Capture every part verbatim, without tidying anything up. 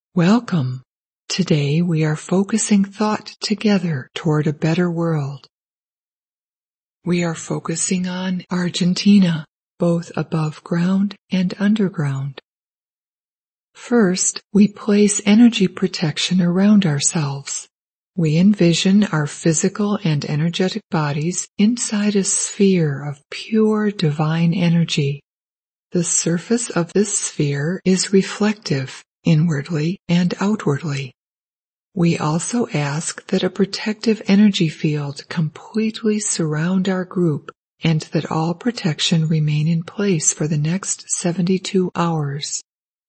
Welcome. Today we are focusing thought together toward a better world. We are focusing on Argentina, both above ground and underground. First, we place energy protection around ourselves. We envision our physical and energetic bodies inside a sphere of pure divine energy. The surface of this sphere is reflective, inwardly and outwardly. We also ask that a protective energy field completely surround our group and that all protection remain in place for the next seventy-two hours.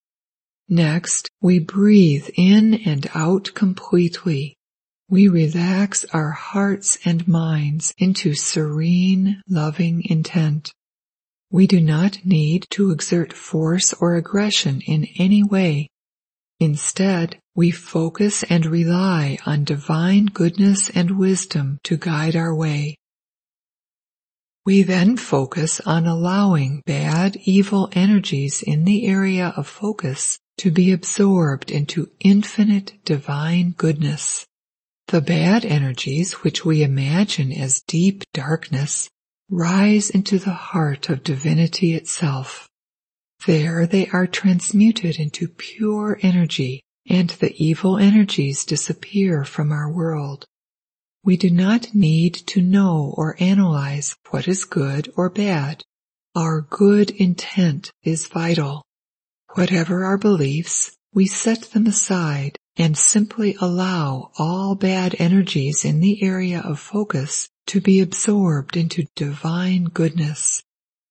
Next, we breathe in and out completely. We relax our hearts and minds into serene, loving intent. We do not need to exert force or aggression in any way. Instead, we focus and rely on divine goodness and wisdom to guide our way. We then focus on allowing bad, evil energies in the area of focus to be absorbed into infinite divine goodness. The bad energies, which we imagine as deep darkness, rise into the heart of divinity itself. There they are transmuted into pure energy, and the evil energies disappear from our world. We do not need to know or analyze what is good or bad. Our good intent is vital. Whatever our beliefs, we set them aside and simply allow all bad energies in the area of focus to be absorbed into divine goodness.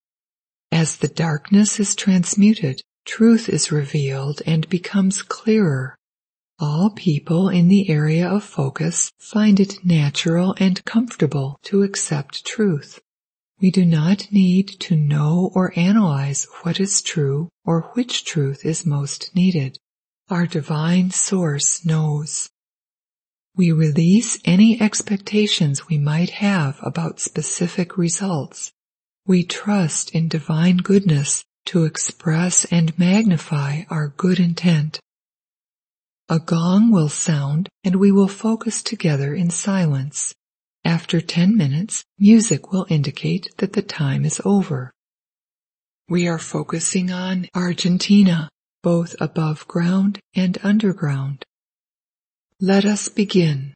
As the darkness is transmuted, truth is revealed and becomes clearer. All people in the area of focus find it natural and comfortable to accept truth. We do not need to know or analyze what is true or which truth is most needed. Our divine source knows. We release any expectations we might have about specific results. We trust in divine goodness to express and magnify our good intent. A gong will sound and we will focus together in silence. After ten minutes, music will indicate that the time is over. We are focusing on Argentina, both above ground and underground. Let us begin.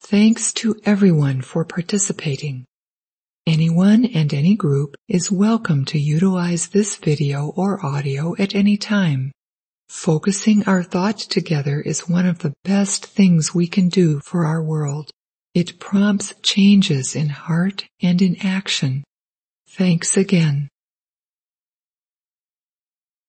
Thanks to everyone for participating. Anyone and any group is welcome to utilize this video or audio at any time. Focusing our thought together is one of the best things we can do for our world. It prompts changes in heart and in action. Thanks again.